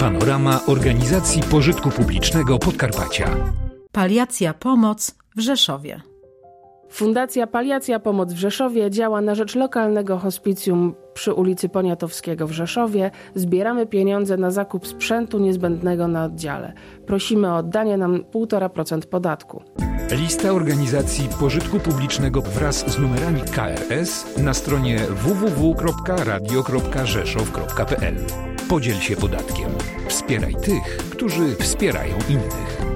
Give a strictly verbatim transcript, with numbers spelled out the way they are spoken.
Panorama Organizacji Pożytku Publicznego Podkarpacia. Paliacja Pomoc w Rzeszowie. Fundacja Paliacja Pomoc w Rzeszowie działa na rzecz lokalnego hospicjum przy ulicy Poniatowskiego w Rzeszowie. Zbieramy pieniądze na zakup sprzętu niezbędnego na oddziale. Prosimy o oddanie nam półtora procent podatku. Lista organizacji pożytku publicznego wraz z numerami K R S na stronie w w w kropka radio kropka rzeszow kropka p l. Podziel się podatkiem. Wspieraj tych, którzy wspierają innych.